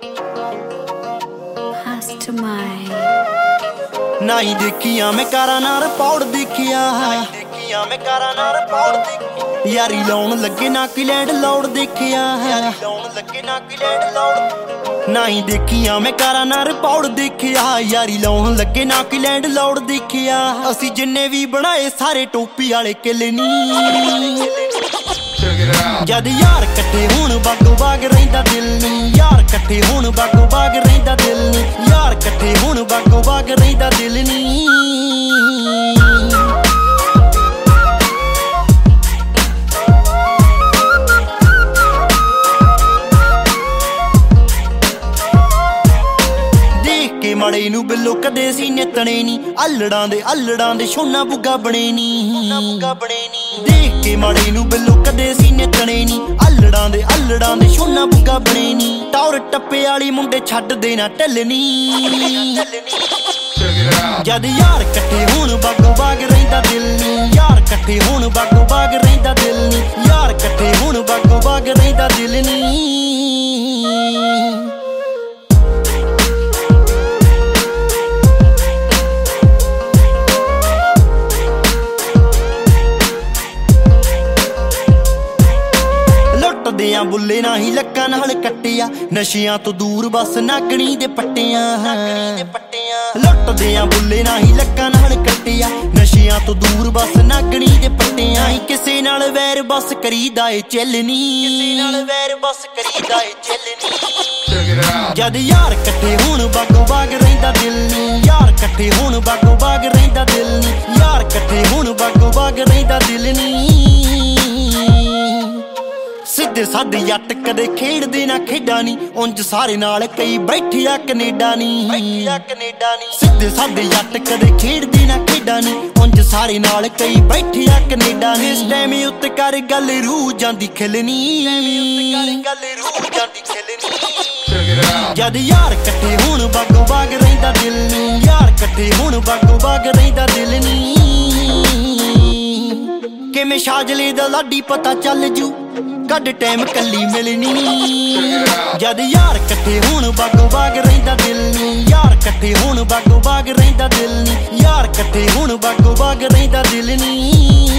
नहीं देखिया मैं कारा नार पौड़ देखिया मैं कारा नार पौड़ देखी यारी लाउन लगे ना कि लैंड लौड़ देखिया लाउन लगे ना कि लैंड लौड़ नहीं देखिया मैं कारा नार पौड़ देखिया यारी लाउन लगे ना कि लैंड लौड़ देखिया असी जिन्ने भी बनाए सारे टोपी वाले किले नी जद यार कट्ठे हुण बागो बाग रहिंदा दिल नी यार कट्ठे हुण बागो बाग रहिंदा दिल नी यार कट्ठे हुण बागो बाग रहिंदा दिल नी माड़े नू बिल्लो कदे सी नितने नी अल्लड़ां दे शोना बुगा बने नी देख के माड़े नू बिल्लो कदे सी नितने नी अल्लड़ां दे शोना बुगा बने नी टौर टप्पे वाली मुंडे छड्ड देना ढलनी जद यार कट्ठे हुण बागो बाग रहिंदा दिल नी यार कट्ठे हुण बागो बाग रहिंदा दिल नी यार कट्ठे हुण बागो बाग रहिंदा दिल नी बुले ना ही लक्कां नाल कट्टिया नशियां तो दूर बस नागणी दे पट्टियां लुटदियां बुले ना ही लक्कां नाल कट्टिया नशियां तो दूर बस नागणी दे पट्टियां ही किसे नाल वैर बस करीदा ए चलनी जद यार कट्ठे हुण बागो बाग रहिंदा दिल नी यार कट्ठे हुण बागो बाग रहिंदा दिल नी यार कट्ठे हुण बागो बाग रहिंदा दिल नी सिद्धे साधे जट कदे खेड़दे ना खेडा नी उंज सारे नाल कई बैठिया कनेडा नी सिद्धे साधे जट कदे खेड़दे ना खेडा नी उंज सारे नाल कई बैठिया कनेडा नी इस टाइम उत्ते कर गल रूह जांदी खिलनी जद यार कट्ठे हुण बागो बाग रहिंदा दिल नी यार कट्ठे हुण बागो बाग रहिंदा दिल नी किवें शाजले दा लाडी पता चल जू कद टाइम कली मिलनी जद यार कट्ठे हुण बागो बाग रहिंदा दिल नी यार कट्ठे हुण बागो बाग रहिंदा दिल नी यार कट्ठे हुण बागो बाग रहिंदा दिल नी